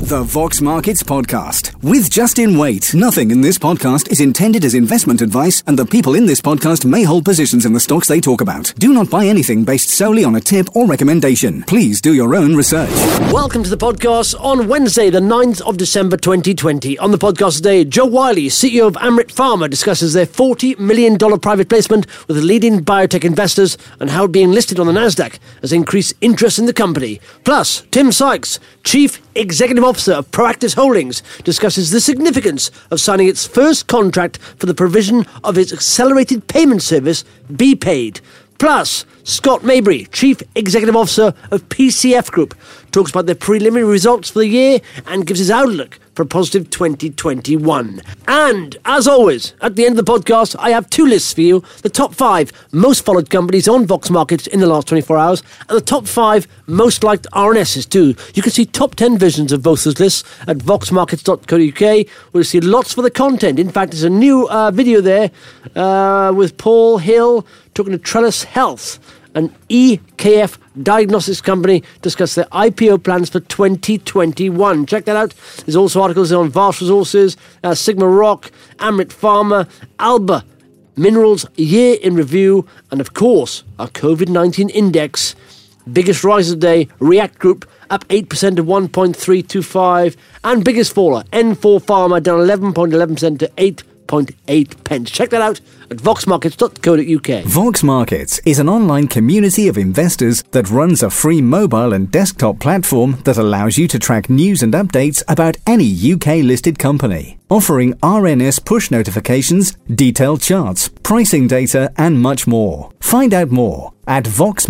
The Vox Markets Podcast with Justin Waite. Nothing in this podcast is intended as investment advice, and the people in this podcast may hold positions in the stocks they talk about. Do not buy anything based solely on a tip or recommendation. Please do your own research. Welcome to the podcast on Wednesday, the 9th of December 2020. On the podcast today, Joe Wiley, CEO of Amryt Pharma, discusses their $40 million private placement with leading biotech investors and how being listed on the Nasdaq has increased interest in the company. Plus, Tim Sykes, Chief Executive Officer of Proactis Holdings, discusses the significance of signing its first contract for the provision of its accelerated payment service, BPaid. Plus, Scott Mabry, Chief Executive Officer of PCF Group, talks about their preliminary results for the year and gives his outlook for a positive 2021. And, as always, at the end of the podcast, I have two lists for you. The top 5 most followed companies on Vox Markets in the last 24 hours, and the top 5 most liked RNSs too. You can see top 10 versions of both those lists at voxmarkets.co.uk. We'll see lots for the content. In fact, there's a new video there with Paul Hill talking to Trellis Health, an EKF diagnostics company, discuss their IPO plans for 2021. Check that out. There's also articles on Vast Resources, Sigma Rock, Amryt Pharma, Alba Minerals Year in Review, and of course, our COVID-19 index. Biggest rise of the day, React Group, up 8% to 1.325, and biggest faller, N4 Pharma, down 11.11% to 8.8 pence. Check that out at voxmarkets.co.uk. Vox Markets is an online community of investors that runs a free mobile and desktop platform that allows you to track news and updates about any UK-listed company, offering RNS push notifications, detailed charts, pricing data, and much more. Find out more at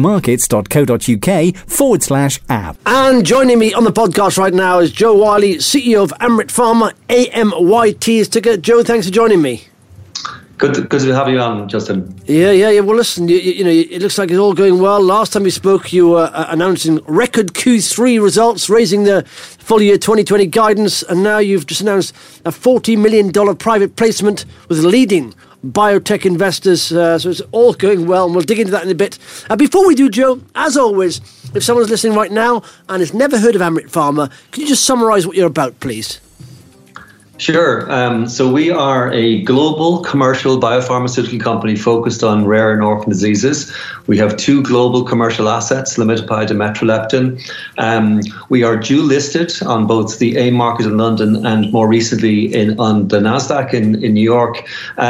voxmarkets.co.uk/app. And joining me on the podcast right now is Joe Wiley, CEO of Amryt Pharma, AMYT is ticker. Joe, thanks for joining me. Good to have you on, Justin. Yeah. Well, listen, you know, it looks like it's all going well. Last time we spoke, you were announcing record Q3 results, raising the full year 2020 guidance, and now you've just announced a $40 million private placement with leading biotech investors. So it's all going well, and we'll dig into that in a bit. Before we do, Joe, as always, if someone's listening right now and has never heard of Amryt Pharma, can you just summarise what you're about, please? Sure. So we are a global commercial biopharmaceutical company focused on rare and orphan diseases. We have 2 global commercial assets, lamipipine and metreleptin. We are dual listed on both the AIM market in London and more recently on the Nasdaq in New York.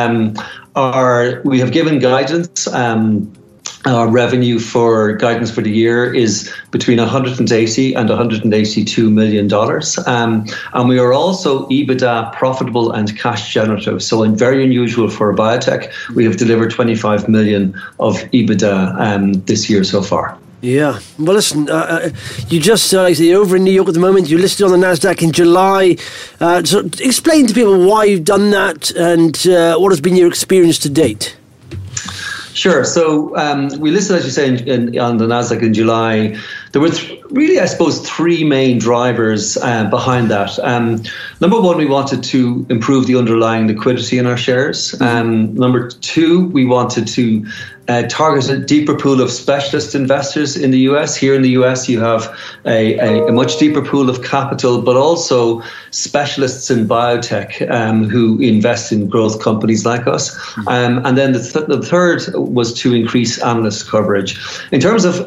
We have given guidance. Our revenue for guidance for the year is between $180 and $182 million. And we are also EBITDA profitable and cash generative. So very unusual for a biotech. We have delivered 25 million of EBITDA this year so far. Yeah. Well, listen, you just, you're over in New York at the moment. You listed on the Nasdaq in July. So explain to people why you've done that and what has been your experience to date. Sure. So we listed, as you say, on the Nasdaq in July. There were really, I suppose, 3 main drivers behind that. Number one, we wanted to improve the underlying liquidity in our shares. Number 2, we wanted to target a deeper pool of specialist investors in the US. Here in the US, you have a much deeper pool of capital, but also specialists in biotech who invest in growth companies like us. And then the third was to increase analyst coverage. In terms of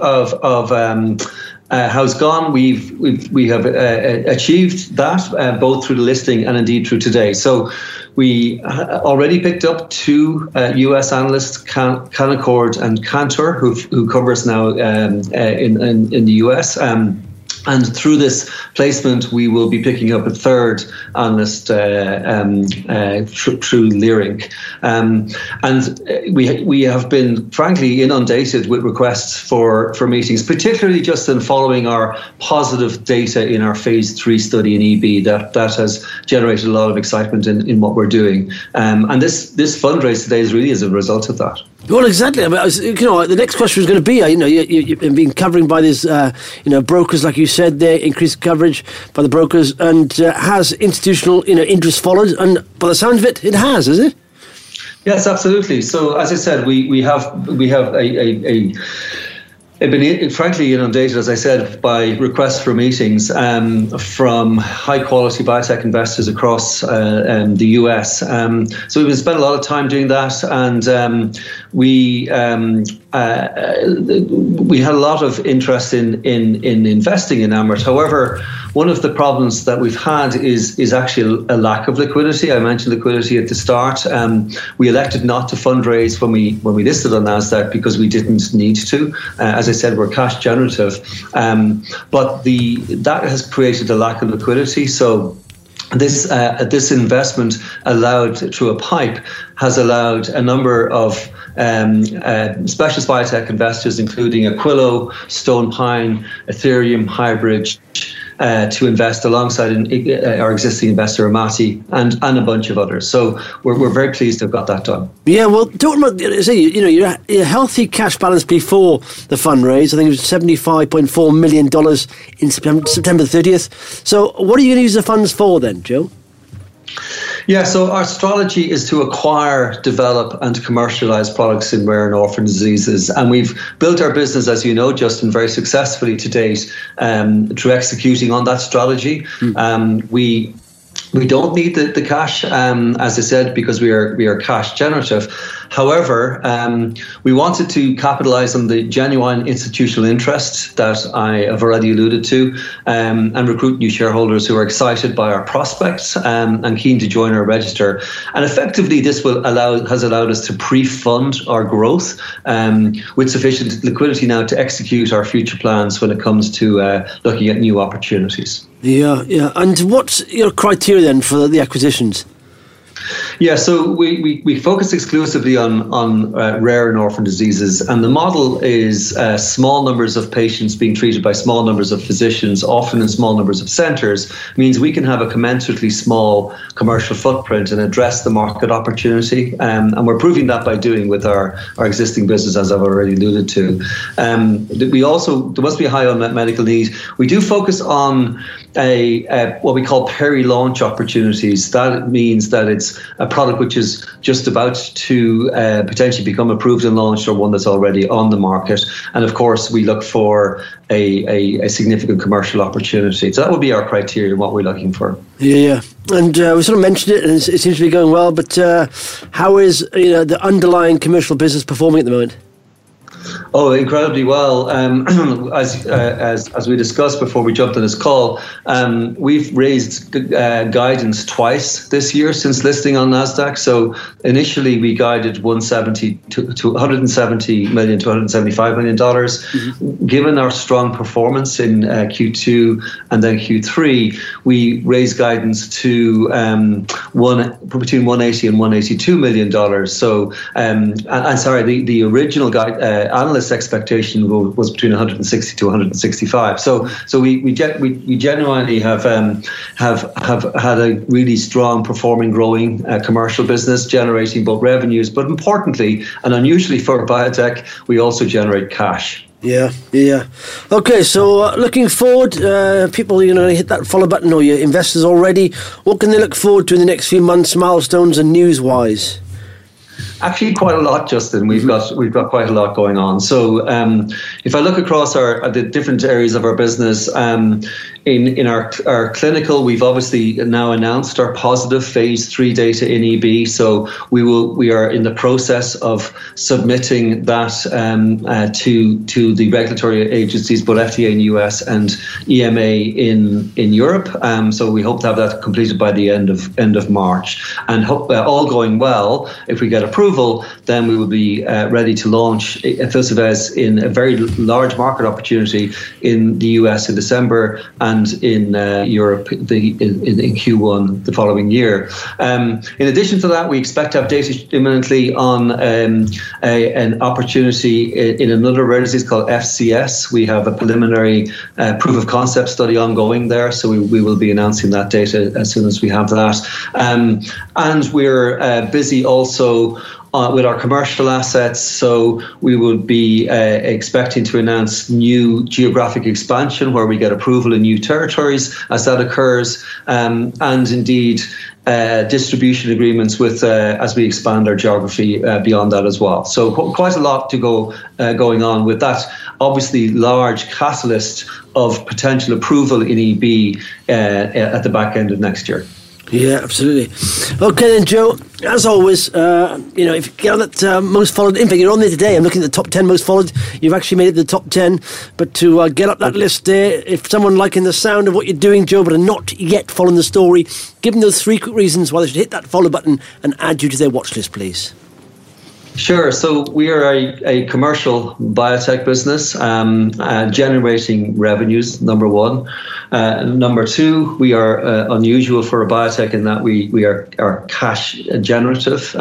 how it's gone, we have achieved that both through the listing and indeed through today. So we already picked up 2 US analysts, Canaccord and Cantor, who cover us now in the US. And through this placement, we will be picking up a 3rd analyst through Leerink. And we have been, frankly, inundated with requests for meetings, particularly just in following our positive data in our phase 3 study in EB. That has generated a lot of excitement in what we're doing. And this fundraise today is really as a result of that. Well, exactly. I mean, the next question was going to be, you've been covering by these, brokers, like you said there, increased coverage by the brokers, and has institutional, interest followed? And by the sound of it, it has it? Yes, absolutely. So, as I said, we have a I've been frankly inundated, as I said, by requests for meetings from high-quality biotech investors across the US. So we've been spending a lot of time doing that, and we had a lot of interest in investing in Amryt. However, one of the problems that we've had is actually a lack of liquidity. I mentioned liquidity at the start. We elected not to fundraise when we listed on NASDAQ because we didn't need to. As I said, we're cash generative, but that has created a lack of liquidity. So this investment allowed through a PIPE has allowed a number of specialist biotech investors, including Aquilo, Stone Pine, Ethereum, Highbridge, to invest alongside our existing investor Amati and a bunch of others. So we're very pleased to have got that done. Yeah, well, talking about your healthy cash balance before the fundraise, I think it was $75.4 million in September 30th. So what are you going to use the funds for then, Joe? Yeah, so our strategy is to acquire, develop and commercialize products in rare and orphan diseases. And we've built our business, as you know, Justin, very successfully to date through executing on that strategy. We don't need the cash, as I said, because we are cash generative. However, we wanted to capitalize on the genuine institutional interest that I have already alluded to, and recruit new shareholders who are excited by our prospects and keen to join our register. And effectively, this has allowed us to pre-fund our growth with sufficient liquidity now to execute our future plans when it comes to looking at new opportunities. Yeah. And what's your criteria then for the acquisitions? Yeah, so we focus exclusively on rare and orphan diseases, and the model is small numbers of patients being treated by small numbers of physicians, often in small numbers of centres, means we can have a commensurately small commercial footprint and address the market opportunity, and we're proving that by doing with our existing business, as I've already alluded to. There must be a high unmet medical need. We do focus on what we call peri-launch opportunities. That means that it's a product which is just about to potentially become approved and launched, or one that's already on the market. And of course, we look for a significant commercial opportunity. So that would be our criteria, what we're looking for. Yeah. And we sort of mentioned it, and it seems to be going well. But how is the underlying commercial business performing at the moment? Oh, incredibly well. As we discussed before we jumped on this call, we've raised guidance twice this year since listing on NASDAQ. So initially we guided $170 million to $175 million. Mm-hmm. Given our strong performance in Q2 and then Q3, we raised guidance to between $180 and $182 million. So, the original analyst expectation was between 160 to 165. So we genuinely have had a really strong performing, growing commercial business, generating both revenues, but importantly and unusually for a biotech, we also generate cash. Yeah. Okay, so looking forward, people, hit that follow button, or your investors already. What can they look forward to in the next few months, milestones and news-wise? Actually, quite a lot, Justin. We've got quite a lot going on. So, if I look across the different areas of our business, in our clinical, we've obviously now announced our positive phase 3 data in EB. So we are in the process of submitting that to the regulatory agencies, both FDA in the US and EMA in Europe. So we hope to have that completed by the end of March. And hope, all going well, if we get approval, then we will be ready to launch Filsuvez in a very large market opportunity in the US in December and in Europe in Q1 the following year. In addition to that, we expect to have data imminently on an opportunity in another rare disease called FCS. We have a preliminary proof of concept study ongoing there, so we will be announcing that data as soon as we have that. And we're busy also with our commercial assets. So we will be expecting to announce new geographic expansion where we get approval in new territories as that occurs, and indeed distribution agreements with as we expand our geography beyond that as well. So quite a lot to going on with that. Obviously, large catalyst of potential approval in EB at the back end of next year. Yeah, absolutely. Okay then, Joe, as always, if you get on that most followed, in fact, you're on there today, I'm looking at the top 10 most followed, you've actually made it to the top 10, but to get up that list there, if someone liking the sound of what you're doing, Joe, but are not yet following the story, give them those 3 quick reasons why they should hit that follow button and add you to their watch list, please. Sure. So we are a commercial biotech business generating revenues, number one. Number two, we are unusual for a biotech in that we are cash generative.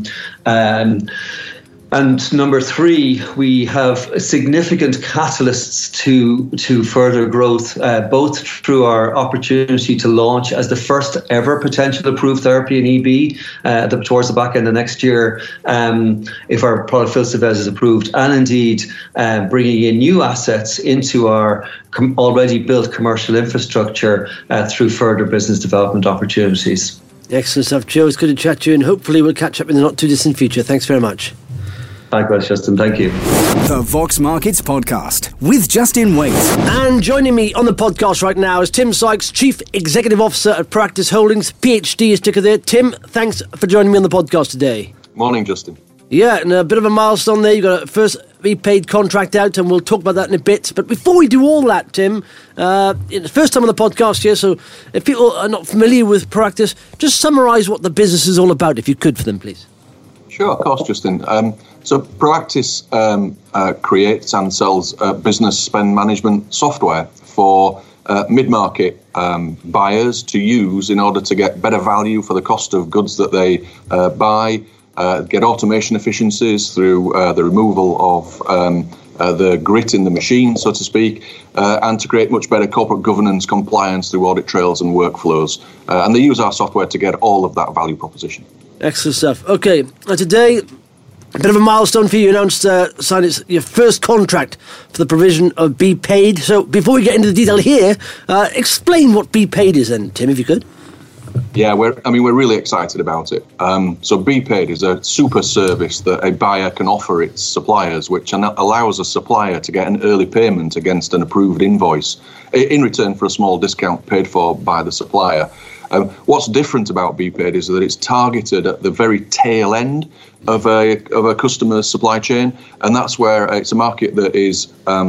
And number three, we have significant catalysts to further growth, both through our opportunity to launch as the first ever potential approved therapy in EB towards the back end of next year, if our product Filsavez is approved, and indeed bringing in new assets into our already built commercial infrastructure through further business development opportunities. Excellent stuff, Joe. It's good to chat to you, and hopefully we'll catch up in the not too distant future. Thanks very much. Likewise, Justin. Thank you. The Vox Markets Podcast with Justin Waite. And joining me on the podcast right now is Tim Sykes, Chief Executive Officer at Proactis Holdings. PhD is ticker there. Tim, thanks for joining me on the podcast today. Morning, Justin. Yeah, and a bit of a milestone there. You've got a first paid contract out, and we'll talk about that in a bit. But before we do all that, Tim, it's the first time on the podcast here, so if people are not familiar with Proactis, just summarise what the business is all about, if you could, for them, please. Sure, of course, Justin. So Proactis creates and sells business spend management software for mid-market buyers to use in order to get better value for the cost of goods that they buy, get automation efficiencies through the removal of the grit in the machine, so to speak, and to create much better corporate governance, compliance through audit trails and workflows. And they use our software to get all of that value proposition. Excellent stuff. Okay, today, a bit of a milestone for you. Announced signed your first contract for the provision of Be Paid. So before we get into the detail here, explain what Be Paid is then, Tim, if you could. Yeah, we're really excited about it. So Be Paid is a super service that a buyer can offer its suppliers, which allows a supplier to get an early payment against an approved invoice in return for a small discount paid for by the supplier. What's different about Be Paid is that it's targeted at the very tail end of a customer's supply chain, and that's where it's a market that is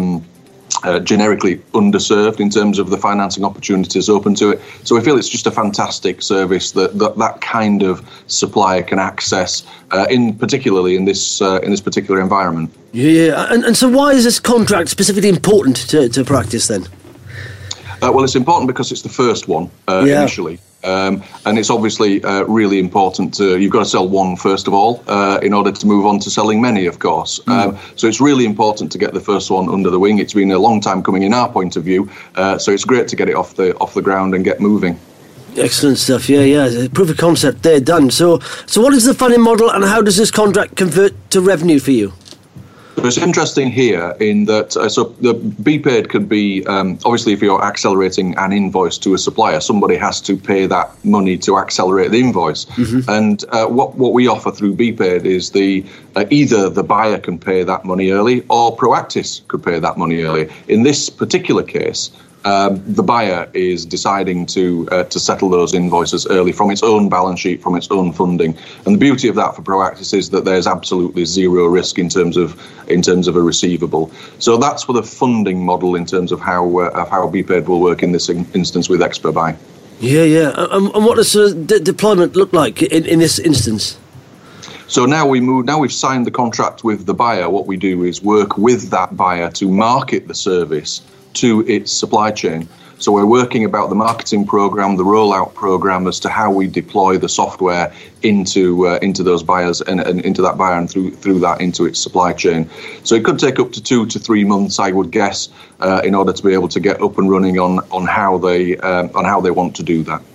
generically underserved in terms of the financing opportunities open to it. So we feel it's just a fantastic service that kind of supplier can access, particularly in this particular environment. Yeah, and so why is this contract specifically important to Proactis then? Well, it's important because it's the first one initially. And it's obviously really important you've got to sell one first of all in order to move on to selling many, of course. So it's really important to get the first one under the wing. It's been a long time coming in our point of view, so it's great to get it off the ground and get moving. Excellent stuff. Yeah. Proof of concept there, done. So what is the funding model, and how does this contract convert to revenue for you? It's interesting here in that so the Be Paid could be obviously if you're accelerating an invoice to a supplier, somebody has to pay that money to accelerate the invoice. Mm-hmm. And what we offer through Be Paid is either the buyer can pay that money early or Proactis could pay that money early. In this particular case, the buyer is deciding to settle those invoices early from its own balance sheet, from its own funding. And the beauty of that for Proactis is that there's absolutely zero risk in terms of a receivable. So that's for the funding model in terms of how Be Paid will work in this instance with Expertbuy. Yeah. And what does the deployment look like in this instance? So now we've signed the contract with the buyer. What we do is work with that buyer to market the service to its supply chain. So we're working about the marketing program, the rollout program as to how we deploy the software into those buyers and into that buyer and through that into its supply chain. So it could take up to 2 to 3 months, I would guess, in order to be able to get up and running on how they want to do that.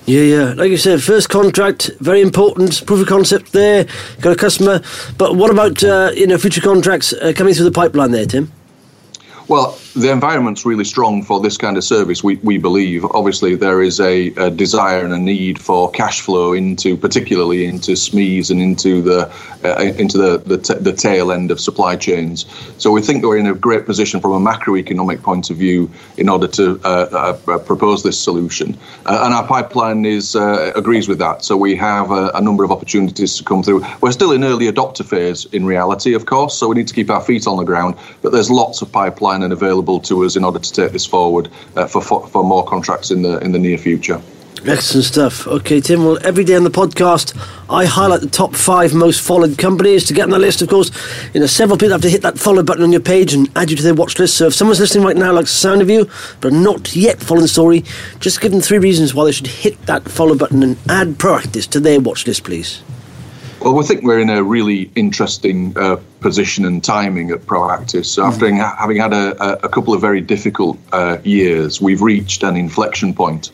Yeah. Like you said, first contract, very important. Proof of concept there, got a customer. But what about future contracts coming through the pipeline there, Tim? Well, the environment's really strong for this kind of service, we believe. Obviously, there is a desire and a need for cash flow particularly into SMEs and into the tail end of supply chains. So we think we're in a great position from a macroeconomic point of view in order to propose this solution. And our pipeline agrees with that. So we have a number of opportunities to come through. We're still in early adopter phase in reality, of course, so we need to keep our feet on the ground. But there's lots of pipeline and available to us in order to take this forward for more contracts in the near future. Excellent stuff. Okay, Tim, well, every day on the podcast, I highlight the top 5 most followed companies. To get on the list, of course, several people have to hit that follow button on your page and add you to their watch list. So if someone's listening right now likes the sound of you, but not yet following the story, just give them 3 reasons why they should hit that follow button and add Proactis to their watch list, please. Well, we think we're in a really interesting position and timing at Proactis. So after having had a couple of very difficult years, we've reached an inflection point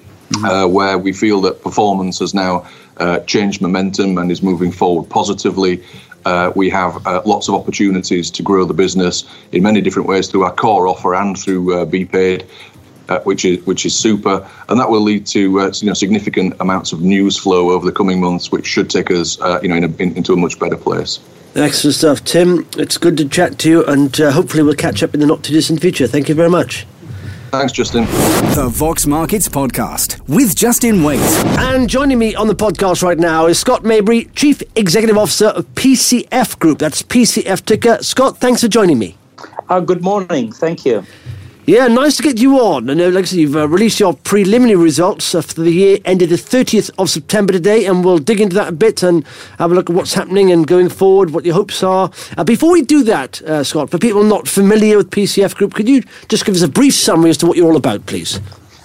where we feel that performance has now changed momentum and is moving forward positively. We have lots of opportunities to grow the business in many different ways through our core offer and through BPaid. Which is super, and that will lead to significant amounts of news flow over the coming months, which should take us into a much better place. Excellent stuff, Tim. It's good to chat to you, and hopefully we'll catch up in the not too distant future. Thank you very much. Thanks, Justin. The Vox Markets Podcast with Justin Waite. And joining me on the podcast right now is Scott Maybury, Chief Executive Officer of PCF Group. That's PCF ticker. Scott, thanks for joining me. Good morning. Thank you. Yeah, nice to get you on. And like I said, you've released your preliminary results for the year ended the 30th of September today, and we'll dig into that a bit and have a look at what's happening and going forward, what your hopes are. Before we do that, Scott, for people not familiar with PCF Group, could you just give us a brief summary as to what you're all about, please?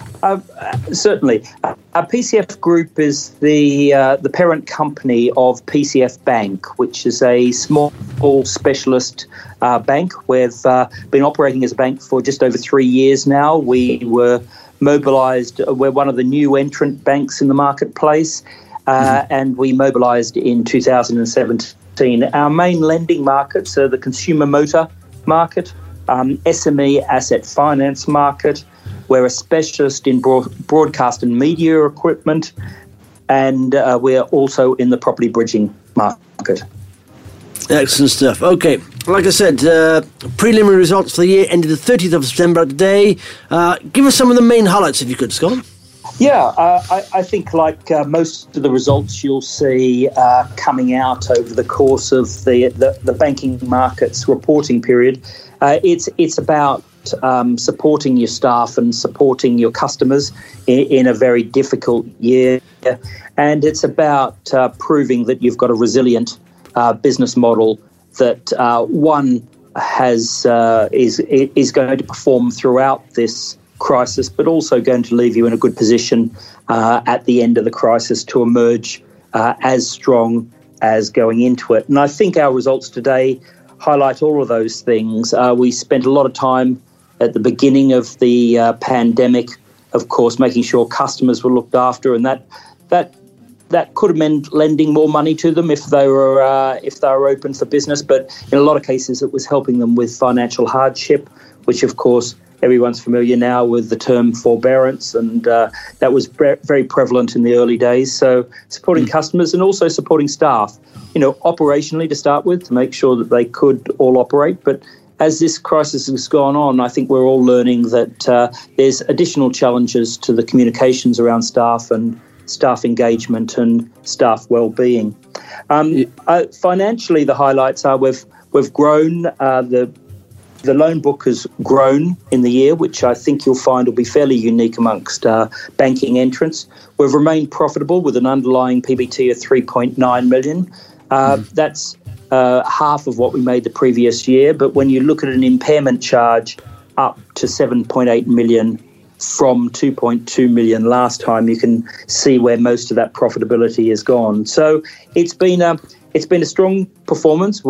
Certainly. PCF Group is the parent company of PCF Bank, which is a small specialist bank. We've been operating as a bank for just over 3 years now. We were mobilised. We're one of the new entrant banks in the marketplace, and we mobilised in 2017. Our main lending markets are the consumer motor market, SME asset finance market. We're a specialist in broadcast and media equipment, and we're also in the property bridging market. Excellent stuff. Okay, like I said, preliminary results for the year ended the 30th of September today. Give us some of the main highlights, if you could, Scott. Yeah, I think like most of the results you'll see coming out over the course of the banking markets reporting period, it's about supporting your staff and supporting your customers in a very difficult year, and it's about proving that you've got a resilient business model that one has is going to perform throughout this crisis, but also going to leave you in a good position at the end of the crisis to emerge as strong as going into it. And I think our results today highlight all of those things. We spent a lot of time at the beginning of the pandemic, of course, making sure customers were looked after, and that could have meant lending more money to them if they were open for business. But in a lot of cases, it was helping them with financial hardship, which, of course, everyone's familiar now with the term forbearance, and that was very prevalent in the early days. So supporting customers and also supporting staff, operationally to start with, to make sure that they could all operate. But as this crisis has gone on, I think we're all learning that there's additional challenges to the communications around staff and staff engagement and staff well-being. Financially, the highlights are we've grown. The loan book has grown in the year, which I think you'll find will be fairly unique amongst banking entrants. We've remained profitable with an underlying PBT of 3.9 million. That's half of what we made the previous year. But when you look at an impairment charge up to 7.8 million from 2.2 million last time, you can see where most of that profitability has gone. So it's been a strong performance.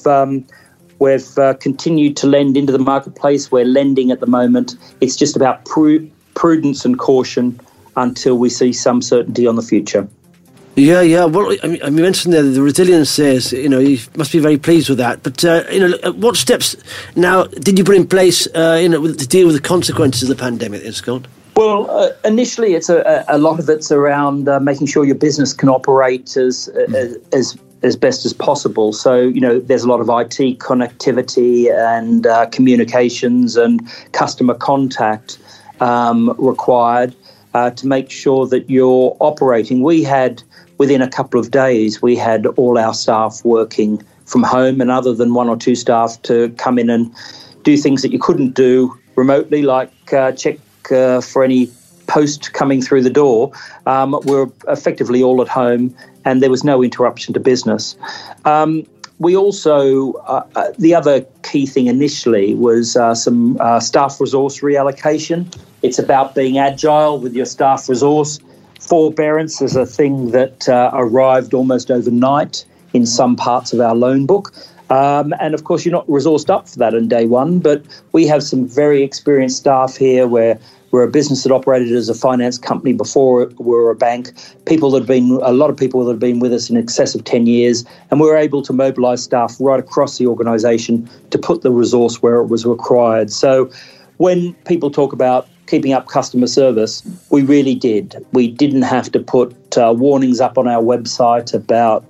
We've continued to lend into the marketplace. We're lending at the moment. It's just about prudence and caution until we see some certainty on the future. Yeah. Well, I mean, you mentioned there the resilience there. You must be very pleased with that. But what steps now did you put in place, to deal with the consequences of the pandemic, Scott? Well, initially, it's a lot of it's around making sure your business can operate as best as possible. So, there's a lot of IT connectivity and communications and customer contact required to make sure that you're operating. Within a couple of days, we had all our staff working from home, and other than one or two staff to come in and do things that you couldn't do remotely, like check for any post coming through the door. We're effectively all at home, and there was no interruption to business. We also, the other key thing initially was some staff resource reallocation. It's about being agile with your staff resource. Forbearance is a thing that arrived almost overnight in some parts of our loan book. And of course, you're not resourced up for that on day one, but we have some very experienced staff here where we're a business that operated as a finance company before we were a bank. A lot of people that have been with us in excess of 10 years, and we were able to mobilise staff right across the organisation to put the resource where it was required. So when people talk about keeping up customer service, we really did. We didn't have to put warnings up on our website about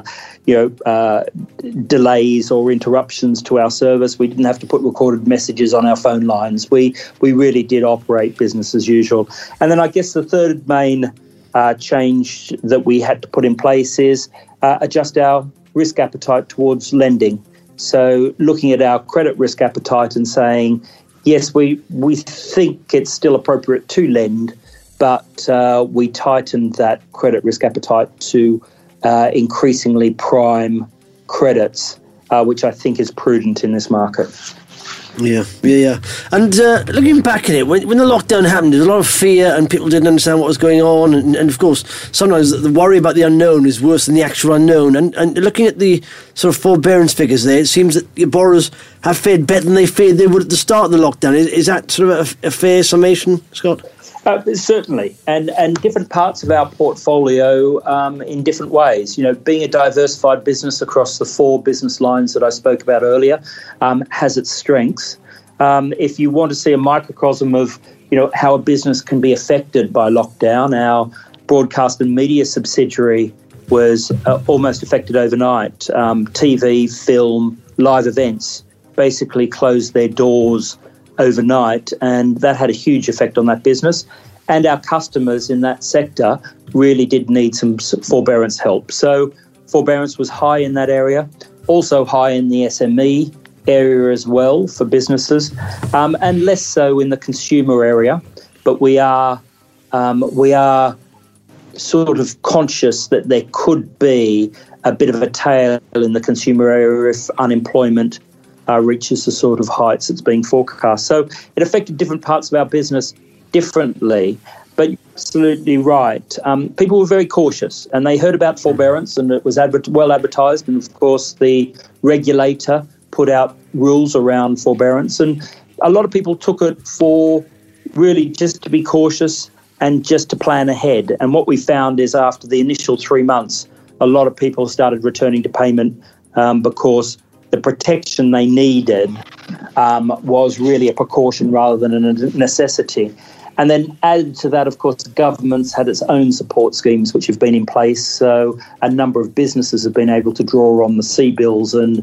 delays or interruptions to our service. We didn't have to put recorded messages on our phone lines. We really did operate business as usual. And then I guess the third main change that we had to put in place is adjust our risk appetite towards lending. So looking at our credit risk appetite and saying, yes, we think it's still appropriate to lend, but we tightened that credit risk appetite to increasingly prime credits, which I think is prudent in this market. Yeah. And looking back at it, when the lockdown happened, there was a lot of fear and people didn't understand what was going on. And of course, sometimes the worry about the unknown is worse than the actual unknown. And looking at the sort of forbearance figures there, it seems that your borrowers have fared better than they feared they would at the start of the lockdown. Is that sort of a fair summation, Scott? Certainly, and different parts of our portfolio in different ways. Being a diversified business across the 4 business lines that I spoke about earlier has its strengths. If you want to see a microcosm of how a business can be affected by lockdown, our broadcast and media subsidiary was almost affected overnight. TV, film, live events basically closed their doors overnight, and that had a huge effect on that business. And our customers in that sector really did need some forbearance help. So forbearance was high in that area, also high in the SME area as well for businesses, and less so in the consumer area. But we are sort of conscious that there could be a bit of a tail in the consumer area if unemployment reaches the sort of heights that's being forecast. So it affected different parts of our business differently, but you're absolutely right. People were very cautious, and they heard about forbearance, and it was well advertised, and of course the regulator put out rules around forbearance, and a lot of people took it for really just to be cautious and just to plan ahead. And what we found is after the initial 3 months, a lot of people started returning to payment because the protection they needed was really a precaution rather than a necessity. And then added to that, of course, the government's had its own support schemes which have been in place. So a number of businesses have been able to draw on the CBILS and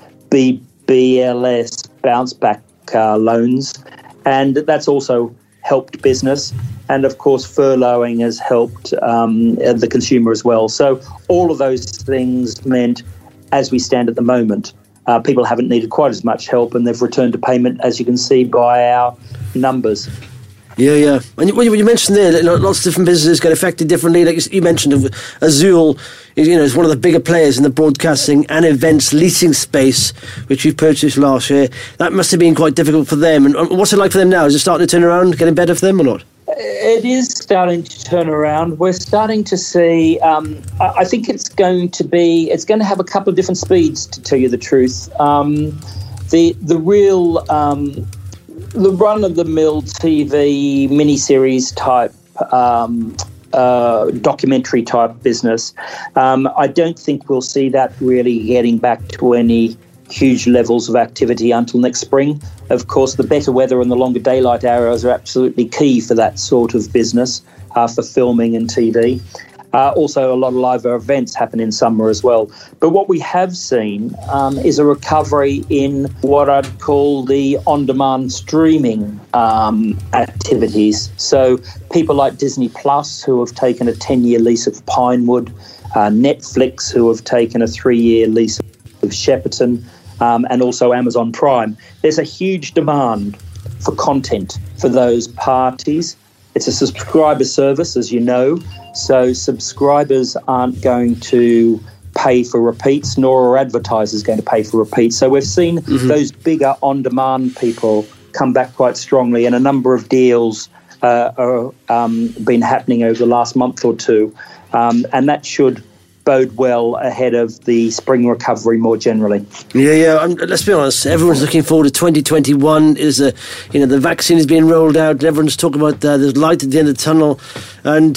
BLS bounce back loans. And that's also helped business. And of course, furloughing has helped the consumer as well. So all of those things meant, as we stand at the moment, people haven't needed quite as much help, and they've returned to payment, as you can see by our numbers. Yeah. And you mentioned there, lots of different businesses get affected differently. Like you mentioned, Azul is one of the bigger players in the broadcasting and events leasing space, which we purchased last year. That must have been quite difficult for them. And what's it like for them now? Is it starting to turn around, getting better for them or not? It is starting to turn around. We're starting to see, I think it's going to have a couple of different speeds, to tell you the truth. The run-of-the-mill TV miniseries type documentary type business. I don't think we'll see that really getting back to any huge levels of activity until next spring. Of course, the better weather and the longer daylight hours are absolutely key for that sort of business, for filming and TV. Also, a lot of live events happen in summer as well. But what we have seen is a recovery in what I'd call the on-demand streaming activities. So people like Disney Plus, who have taken a 10-year lease of Pinewood, Netflix, who have taken a 3-year lease of Shepperton, and also Amazon Prime. There's a huge demand for content for those parties. It's a subscriber service, as you know, so subscribers aren't going to pay for repeats, nor are advertisers going to pay for repeats. So we've seen those bigger on-demand people come back quite strongly, and a number of deals are been happening over the last month or two, and that should bode well ahead of the spring recovery more generally. Yeah. Let's be honest. Everyone's looking forward to 2021. The vaccine is being rolled out, and everyone's talking about there's light at the end of the tunnel. And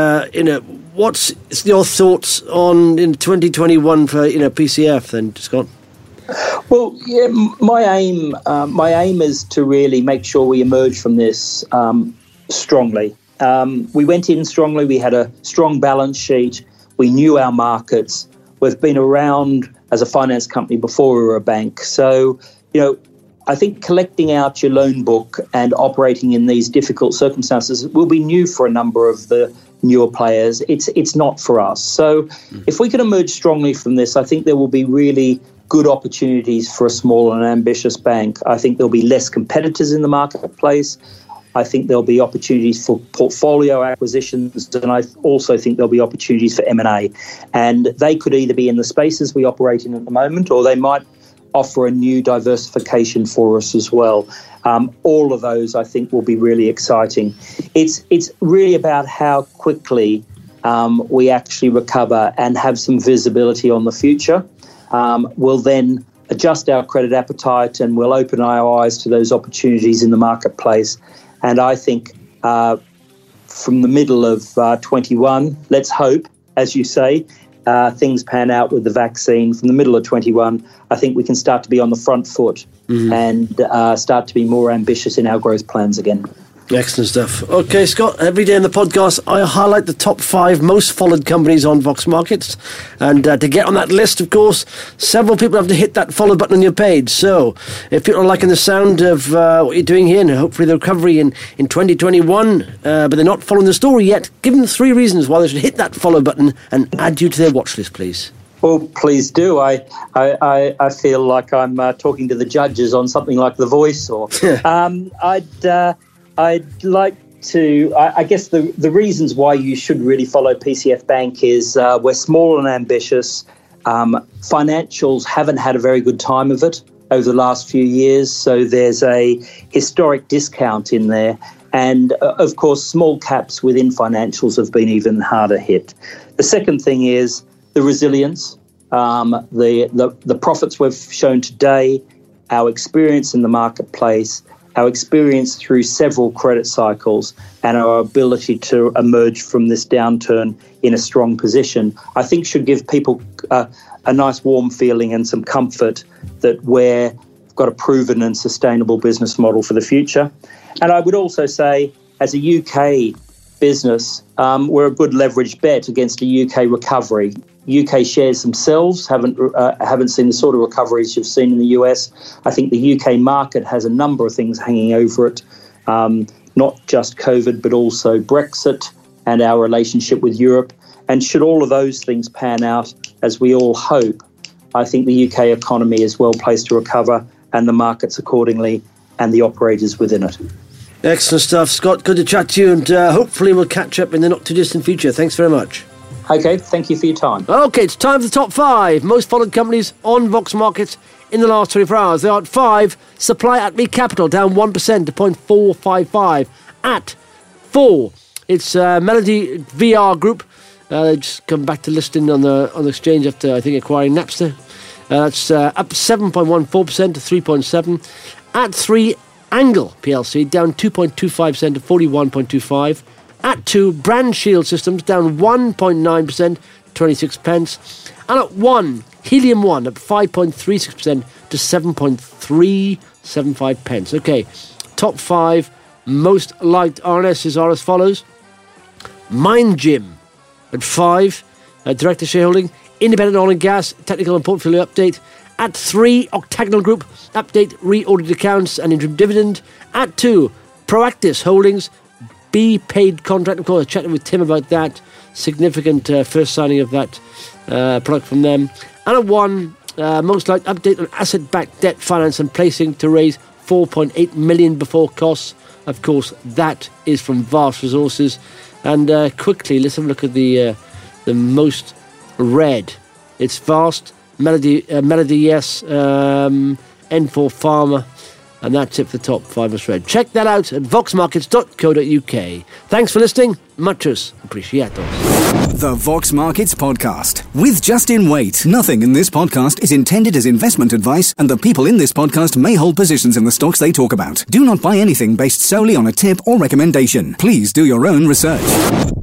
what's your thoughts on 2021 for PCF then, Scott? Well, yeah, my aim is to really make sure we emerge from this strongly. We went in strongly. We had a strong balance sheet. We knew our markets. We've been around as a finance company before we were a bank. So, I think collecting out your loan book and operating in these difficult circumstances will be new for a number of the newer players. It's not for us. So if we can emerge strongly from this, I think there will be really good opportunities for a small and ambitious bank. I think there'll be less competitors in the marketplace. I think there'll be opportunities for portfolio acquisitions, and I also think there'll be opportunities for M&A. And they could either be in the spaces we operate in at the moment, or they might offer a new diversification for us as well. All of those, I think, will be really exciting. It's really about how quickly we actually recover and have some visibility on the future. We'll then adjust our credit appetite, and we'll open our eyes to those opportunities in the marketplace. And I think from the middle of 21, let's hope, as you say, things pan out with the vaccine. From the middle of 21, I think we can start to be on the front foot and start to be more ambitious in our growth plans again. Excellent stuff. Okay, Scott, every day in the podcast, I highlight the top 5 most followed companies on Vox Markets. And to get on that list, of course, several people have to hit that follow button on your page. So if people are liking the sound of what you're doing here, and hopefully the recovery in 2021, but they're not following the story yet, give them 3 reasons why they should hit that follow button and add you to their watch list, please. Well, please do. I feel like I'm talking to the judges on something like The Voice, or I'd like to, I guess the reasons why you should really follow PCF Bank is we're small and ambitious. Financials haven't had a very good time of it over the last few years, so there's a historic discount in there. And, of course, small caps within financials have been even harder hit. The second thing is the resilience, the profits we've shown today, our experience in the marketplace, our experience through several credit cycles, and our ability to emerge from this downturn in a strong position, I think should give people a nice warm feeling and some comfort that we've got a proven and sustainable business model for the future. And I would also say, as a UK business, we're a good leverage bet against a UK recovery. UK shares themselves haven't seen the sort of recoveries you've seen in the US. I think the UK market has a number of things hanging over it, not just COVID, but also Brexit and our relationship with Europe. And should all of those things pan out, as we all hope, I think the UK economy is well placed to recover, and the markets accordingly, and the operators within it. Excellent stuff, Scott. Good to chat to you, and hopefully we'll catch up in the not-too-distant future. Thanks very much. Okay, thank you for your time. Okay, it's time for the top 5 most followed companies on Vox Markets in the last 24 hours. They are at 5, Supply Atme Capital, down 1% to 0.455. At 4, it's Melody VR Group. They just come back to listing on the exchange after, I think, acquiring Napster. That's up 7.14% to 3.7. At 3, Angle PLC, down 2.25% to 41.25. At 2, Brand Shield Systems down 1.9%, 26 pence. And at 1, Helium 1 up 5.36% to 7.375 pence. Okay, top 5 most liked RNSs are as follows. Mind Gym at 5, Director Shareholding. Independent Oil and Gas, Technical and Portfolio Update. At 3, Octagonal Group, Update, Re-Audited Accounts and Interim Dividend. At 2, Proactis Holdings, B paid contract. Of course, I chatted with Tim about that. Significant first signing of that product from them. And at 1, most likely update on asset-backed debt finance and placing to raise 4.8 million before costs. Of course, that is from Vast Resources. And quickly, let's have a look at the most read. It's Vast, Melody, yes, N4 Pharma. And that's it for the top 5 most read. Check that out at voxmarkets.co.uk. Thanks for listening. Muchos appreciados. The Vox Markets Podcast with Justin Waite. Nothing in this podcast is intended as investment advice, and the people in this podcast may hold positions in the stocks they talk about. Do not buy anything based solely on a tip or recommendation. Please do your own research.